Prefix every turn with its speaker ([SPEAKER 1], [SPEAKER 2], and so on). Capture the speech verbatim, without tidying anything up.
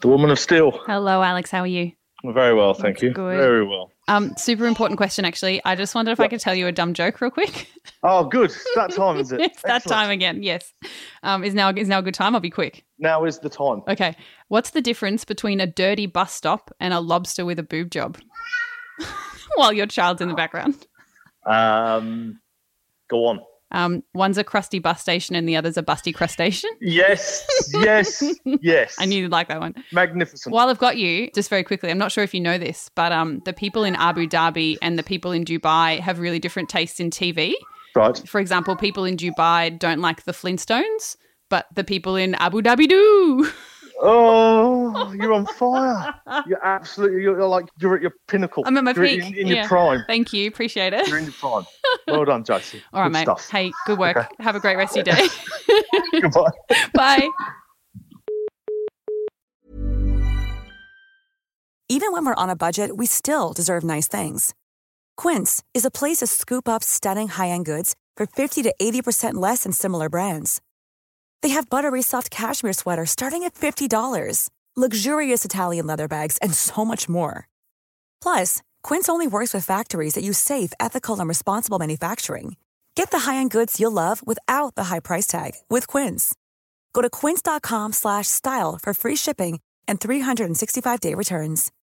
[SPEAKER 1] The Woman of Steel.
[SPEAKER 2] Hello, Alex. How are you?
[SPEAKER 1] Very well, thank
[SPEAKER 2] That's
[SPEAKER 1] you.
[SPEAKER 2] good.
[SPEAKER 1] Very well.
[SPEAKER 2] Um, super important question, actually. I just wondered if I could tell you a dumb joke real quick.
[SPEAKER 1] Oh, good. It's that time, is it?
[SPEAKER 2] It's that
[SPEAKER 1] Excellent.
[SPEAKER 2] time again. Yes. Um, is now is now a good time? I'll be quick.
[SPEAKER 1] Now is the time.
[SPEAKER 2] Okay. What's the difference between a dirty bus stop and a lobster with a boob job? While your child's in the background.
[SPEAKER 1] Um, go on.
[SPEAKER 2] Um, one's a crusty bus station and the other's a busty crustacean.
[SPEAKER 1] Yes, yes, yes.
[SPEAKER 2] I knew you'd like that one.
[SPEAKER 1] Magnificent.
[SPEAKER 2] While I've got you, just very quickly, I'm not sure if you know this, but um, the people in Abu Dhabi and the people in Dubai have really different tastes in T V.
[SPEAKER 1] Right.
[SPEAKER 2] For example, people in Dubai don't like the Flintstones, but the people in Abu Dhabi do.
[SPEAKER 1] Oh, you're on fire. You're absolutely, you're like, you're at your pinnacle.
[SPEAKER 2] I'm at my
[SPEAKER 1] you're
[SPEAKER 2] peak.
[SPEAKER 1] In, in
[SPEAKER 2] Yeah.
[SPEAKER 1] your prime.
[SPEAKER 2] Thank you. Appreciate it.
[SPEAKER 1] You're in your prime. Well done, Josie.
[SPEAKER 2] All right,
[SPEAKER 1] Good
[SPEAKER 2] mate.
[SPEAKER 1] stuff.
[SPEAKER 2] Hey, good work.
[SPEAKER 1] Okay.
[SPEAKER 2] Have a great rest of your day.
[SPEAKER 1] Goodbye.
[SPEAKER 2] Bye.
[SPEAKER 3] Even when we're on a budget, we still deserve nice things. Quince is a place to scoop up stunning high-end goods for fifty to eighty percent less than similar brands. They have buttery soft cashmere sweaters starting at fifty dollars, luxurious Italian leather bags, and so much more. Plus, Quince only works with factories that use safe, ethical, and responsible manufacturing. Get the high-end goods you'll love without the high price tag with Quince. Go to quince.com slash style for free shipping and three sixty-five day returns.